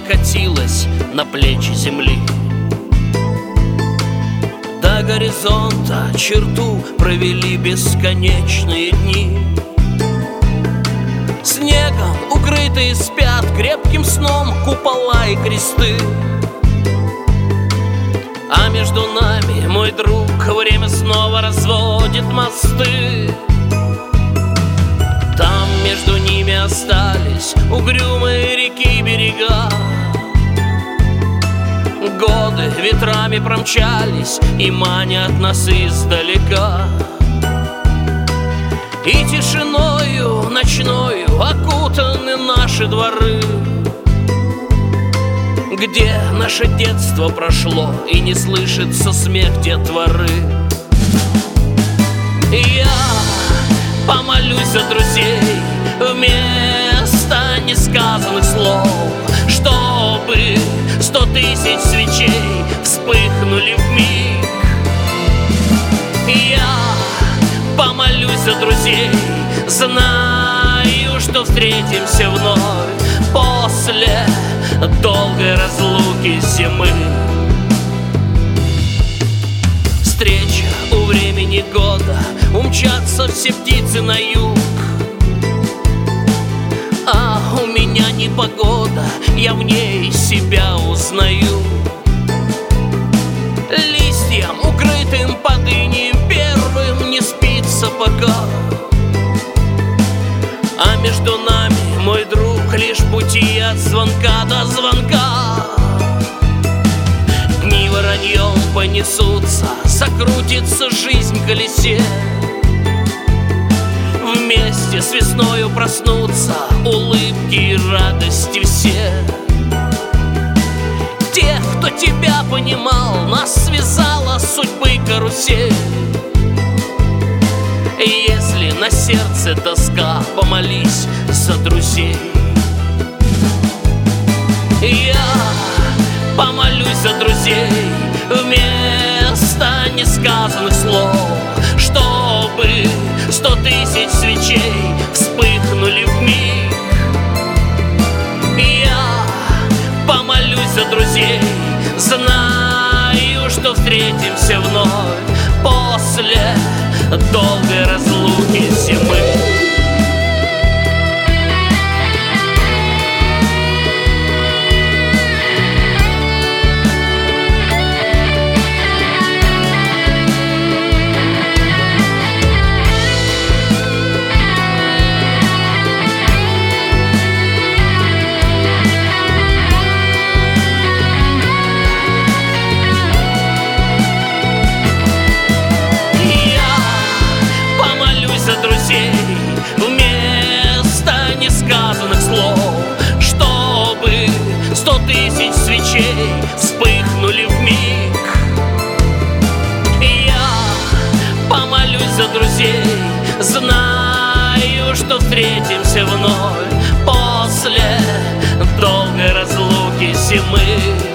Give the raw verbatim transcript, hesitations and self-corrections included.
катилась на плечи земли. До горизонта черту провели бесконечные дни. Снегом укрытые спят крепким сном купола и кресты. А между нами, мой друг, время снова разводит мосты. Там между ними остались угрюмые реки берега. Годы ветрами промчались и манят нас издалека. И тишиною ночною окутаны наши дворы, где наше детство прошло и не слышится смех детворы. Я помолюсь за друзей вместо несказанных слов, чтобы сто тысяч свечей вспыхнули вмиг. Я помолюсь за друзей, знаю, что встретимся вновь после долгой разлуки зимы. Встреча у времени года, умчатся все птицы на юг. А у меня непогода, я в ней себя узнаю. Листьям, укрытым под инеем первым, не спится пока. А между нами, мой друг, лишь пути от звонка до звонка. Дни вороньем понесутся, закрутится жизнь в колесе. Вместе с весною проснутся улыбки и радости все. Тех, кто тебя понимал, нас связала судьбы карусель. Если на сердце тоска, помолись за друзей. Я помолюсь за друзей вместо несказанных слов, чтобы сто тысяч свечей вспыхнули вмиг. Я помолюсь за друзей, знаю, что встретимся вновь после долгой разлуки зимы. Вместо несказанных слов, чтобы сто тысяч свечей вспыхнули вмиг. Я помолюсь за друзей, знаю, что встретимся вновь после долгой разлуки зимы.